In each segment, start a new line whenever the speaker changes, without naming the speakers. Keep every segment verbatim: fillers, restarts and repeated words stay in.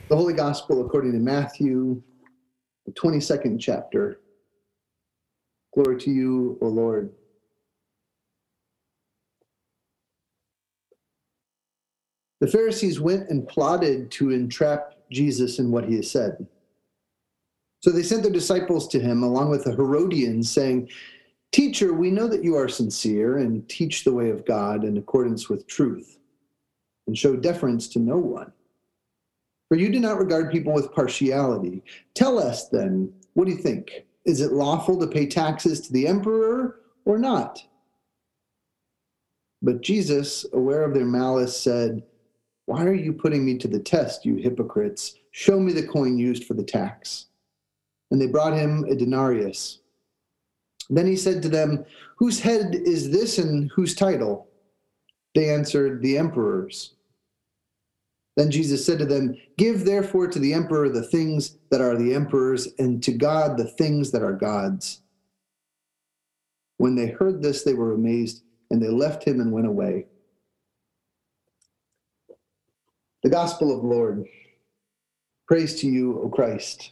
The Holy Gospel according to Matthew, the twenty-second chapter. Glory to you, O Lord. The Pharisees went and plotted to entrap Jesus in what he has said. So they sent their disciples to him along with the Herodians, saying, "Teacher, we know that you are sincere and teach the way of God in accordance with truth and show deference to no one. For you do not regard people with partiality. Tell us then, what do you think? Is it lawful to pay taxes to the emperor or not?" But Jesus, aware of their malice, said, "Why are you putting me to the test, you hypocrites? Show me the coin used for the tax." And they brought him a denarius. Then he said to them, "Whose head is this and whose title?" They answered, "The emperor's." Then Jesus said to them, "Give therefore to the emperor the things that are the emperor's, and to God the things that are God's." When they heard this, they were amazed, and they left him and went away. The Gospel of the Lord. Praise to you, O Christ.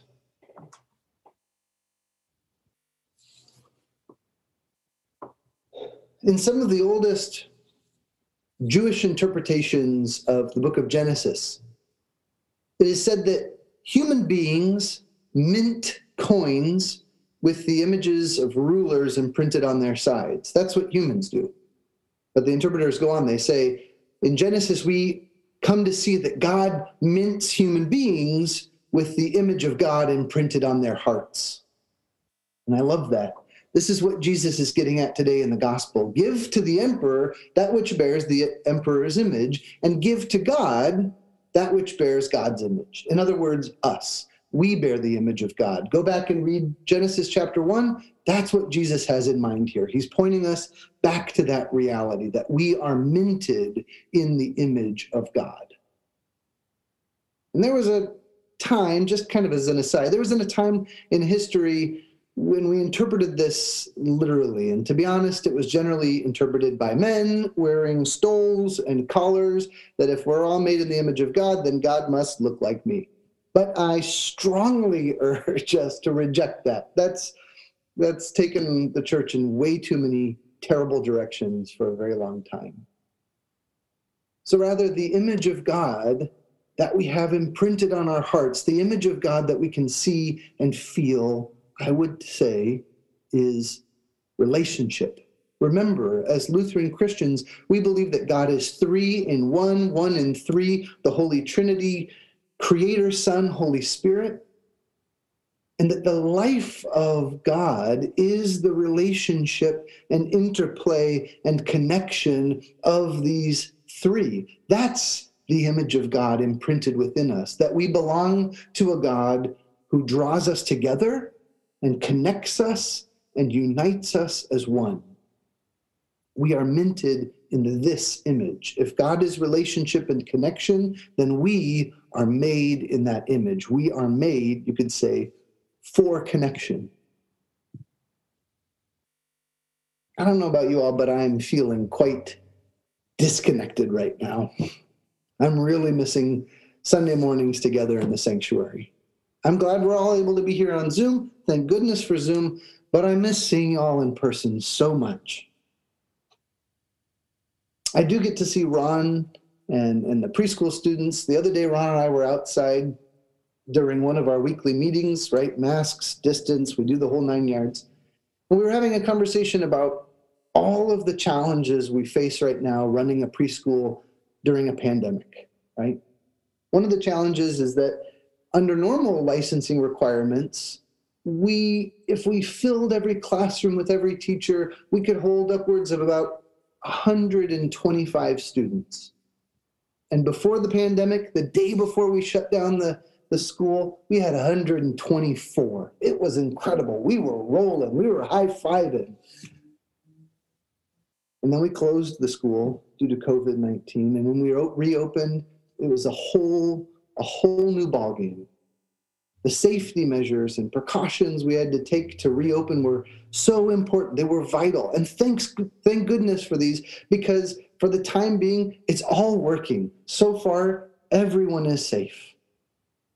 In some of the oldest Jewish interpretations of the book of Genesis, it is said that human beings mint coins with the images of rulers imprinted on their sides. That's what humans do. But the interpreters go on, they say, in Genesis, we come to see that God mints human beings with the image of God imprinted on their hearts. And I love that. This is what Jesus is getting at today in the gospel. Give to the emperor that which bears the emperor's image, and give to God that which bears God's image. In other words, us. We bear the image of God. Go back and read Genesis chapter one. That's what Jesus has in mind here. He's pointing us back to that reality, that we are minted in the image of God. And there was a time, just kind of as an aside, there was a time in history when we interpreted this literally. And to be honest, it was generally interpreted by men wearing stoles and collars, that if we're all made in the image of God, then God must look like me. But I strongly urge us to reject that. That's, that's taken the church in way too many terrible directions for a very long time. So rather, the image of God that we have imprinted on our hearts, the image of God that we can see and feel, I would say, is relationship. Remember, as Lutheran Christians, we believe that God is three in one, one in three, the Holy Trinity, Creator, Son, Holy Spirit, and that the life of God is the relationship and interplay and connection of these three. That's the image of God imprinted within us, that we belong to a God who draws us together and connects us and unites us as one. We are minted in this image. If God is relationship and connection, then we are made in that image. We are made, you could say, for connection. I don't know about you all, but I'm feeling quite disconnected right now. I'm really missing Sunday mornings together in the sanctuary. I'm glad we're all able to be here on Zoom. Thank goodness for Zoom, but I miss seeing you all in person so much. I do get to see Ron and, and the preschool students. The other day, Ron and I were outside during one of our weekly meetings, right? Masks, distance, we do the whole nine yards. And we were having a conversation about all of the challenges we face right now running a preschool during a pandemic, right? One of the challenges is that under normal licensing requirements, we, if we filled every classroom with every teacher, we could hold upwards of about one hundred twenty-five students. And before the pandemic, the day before we shut down the, the school, we had one hundred twenty-four. It was incredible. We were rolling. We were high-fiving. And then we closed the school due to COVID nineteen. And when we reopened, it was a whole, a whole new ballgame. The safety measures and precautions we had to take to reopen were so important. They were vital. And thanks, thank goodness for these, because for the time being, it's all working. So far, everyone is safe.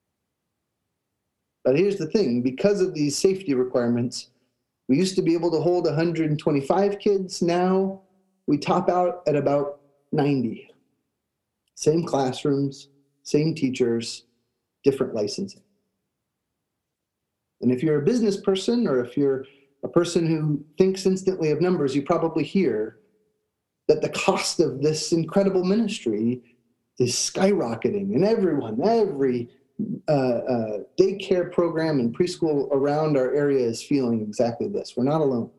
But here's the thing, because of these safety requirements, we used to be able to hold one hundred twenty-five kids. Now we top out at about ninety. Same classrooms, same teachers, different licensing. And if you're a business person, or if you're a person who thinks instantly of numbers, you probably hear that the cost of this incredible ministry is skyrocketing. And everyone, every uh, uh, daycare program and preschool around our area is feeling exactly this. We're not alone.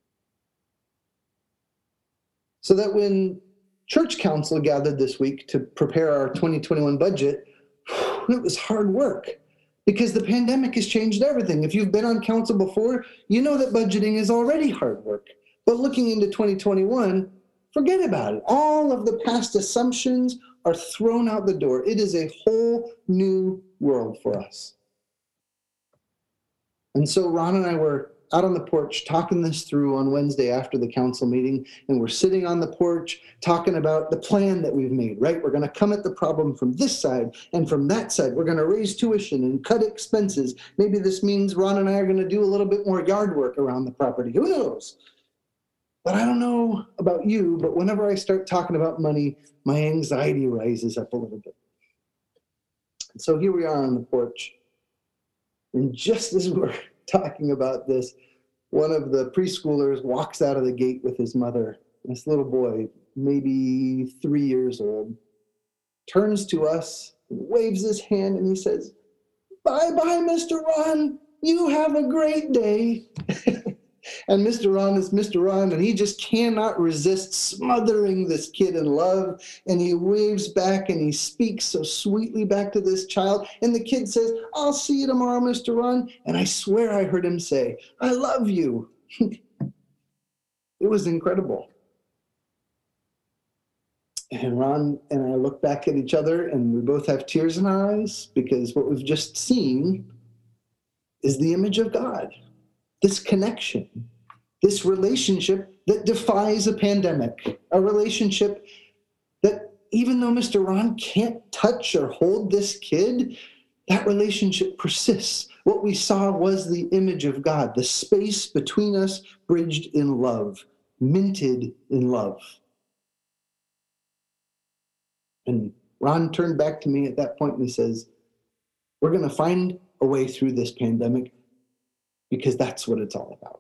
So that when church council gathered this week to prepare our twenty twenty-one budget, it was hard work, because the pandemic has changed everything. If you've been on council before, you know that budgeting is already hard work. But looking into twenty twenty-one, forget about it. All of the past assumptions are thrown out the door. It is a whole new world for us. And so Ron and I were out on the porch talking this through on Wednesday after the council meeting, and we're sitting on the porch talking about the plan that we've made, right? We're going to come at the problem from this side and from that side. We're going to raise tuition and cut expenses. Maybe this means Ron and I are going to do a little bit more yard work around the property. Who knows? But I don't know about you, but whenever I start talking about money, my anxiety rises up a little bit. And so here we are on the porch. And just as we're talking about this, one of the preschoolers walks out of the gate with his mother. This little boy, maybe three years old, turns to us, waves his hand, and he says, "Bye-bye, Mister Ron. You have a great day." And Mister Ron is Mister Ron, and he just cannot resist smothering this kid in love. And he waves back, and he speaks so sweetly back to this child. And the kid says, "I'll see you tomorrow, Mister Ron." And I swear I heard him say, "I love you." It was incredible. And Ron and I look back at each other, and we both have tears in our eyes, because what we've just seen is the image of God. This connection, this relationship that defies a pandemic, a relationship that even though Mister Ron can't touch or hold this kid, that relationship persists. What we saw was the image of God, the space between us bridged in love, minted in love. And Ron turned back to me at that point and he says, "We're going to find a way through this pandemic, because that's what it's all about."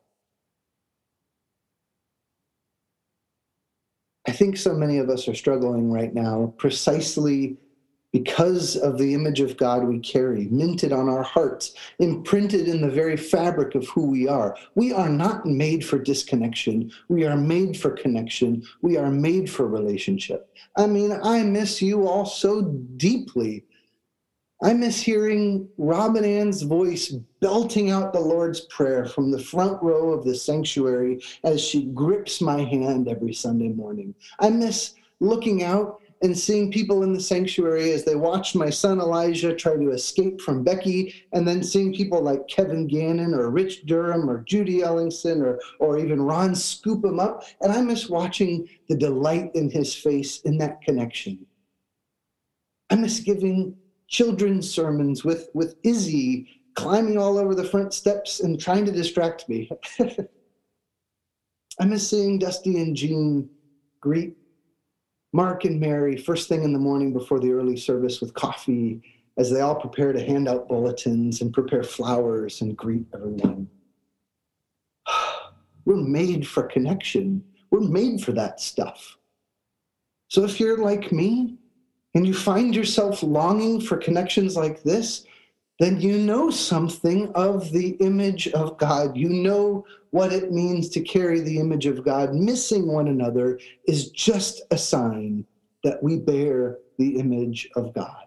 I think so many of us are struggling right now precisely because of the image of God we carry, minted on our hearts, imprinted in the very fabric of who we are. We are not made for disconnection. We are made for connection. We are made for relationship. I mean, I miss you all so deeply. I miss hearing Robin Ann's voice belting out the Lord's Prayer from the front row of the sanctuary as she grips my hand every Sunday morning. I miss looking out and seeing people in the sanctuary as they watch my son Elijah try to escape from Becky, and then seeing people like Kevin Gannon or Rich Durham or Judy Ellingson or, or even Ron scoop him up. And I miss watching the delight in his face in that connection. I miss giving children's sermons with, with Izzy climbing all over the front steps and trying to distract me. I miss seeing Dusty and Jean greet Mark and Mary first thing in the morning before the early service with coffee, as they all prepare to hand out bulletins and prepare flowers and greet everyone. We're made for connection. We're made for that stuff. So if you're like me, and you find yourself longing for connections like this, then you know something of the image of God. You know what it means to carry the image of God. Missing one another is just a sign that we bear the image of God.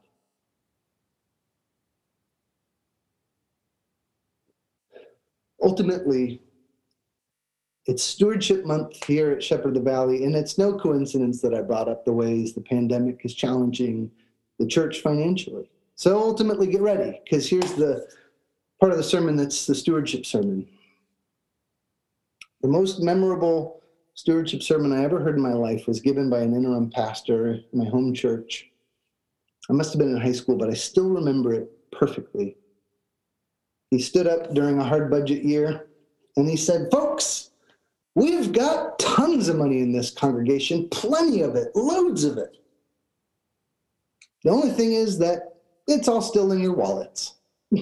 Ultimately, it's Stewardship Month here at Shepherd of the Valley, and it's no coincidence that I brought up the ways the pandemic is challenging the church financially. So ultimately, get ready, because here's the part of the sermon that's the stewardship sermon. The most memorable stewardship sermon I ever heard in my life was given by an interim pastor in my home church. I must have been in high school, but I still remember it perfectly. He stood up during a hard budget year and he said, folks, we've got tons of money in this congregation, plenty of it, loads of it. The only thing is that it's all still in your wallets.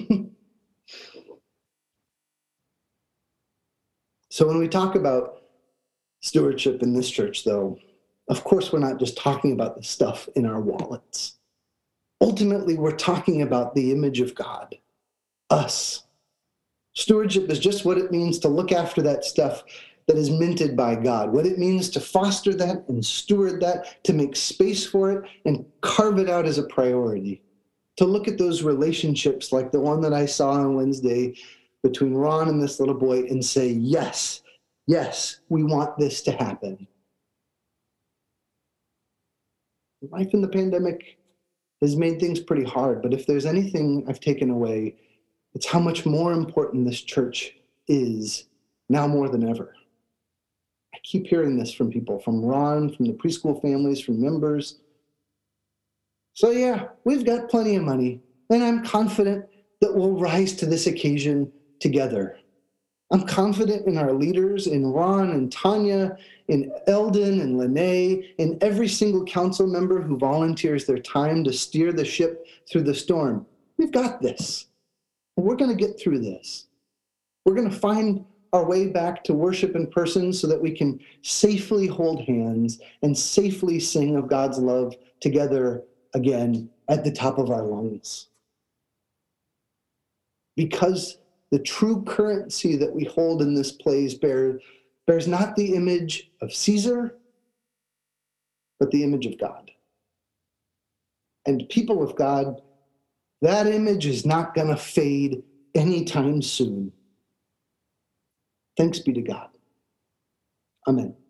So when we talk about stewardship in this church, though, of course, we're not just talking about the stuff in our wallets. Ultimately, we're talking about the image of God, us. Stewardship is just what it means to look after that stuff that is minted by God, what it means to foster that and steward that, to make space for it and carve it out as a priority, to look at those relationships like the one that I saw on Wednesday between Ron and this little boy and say, yes, yes, we want this to happen. Life in the pandemic has made things pretty hard, but if there's anything I've taken away, it's how much more important this church is now more than ever. I keep hearing this from people, from Ron, from the preschool families, from members. So yeah, we've got plenty of money, and I'm confident that we'll rise to this occasion together. I'm confident in our leaders, in Ron and Tanya, in Eldon and Lene, in every single council member who volunteers their time to steer the ship through the storm. We've got this. We're going to get through this. We're going to find our way back to worship in person so that we can safely hold hands and safely sing of God's love together again at the top of our lungs. Because the true currency that we hold in this place bear, bears not the image of Caesar, but the image of God. And people of God, that image is not going to fade anytime soon. Thanks be to God. Amen.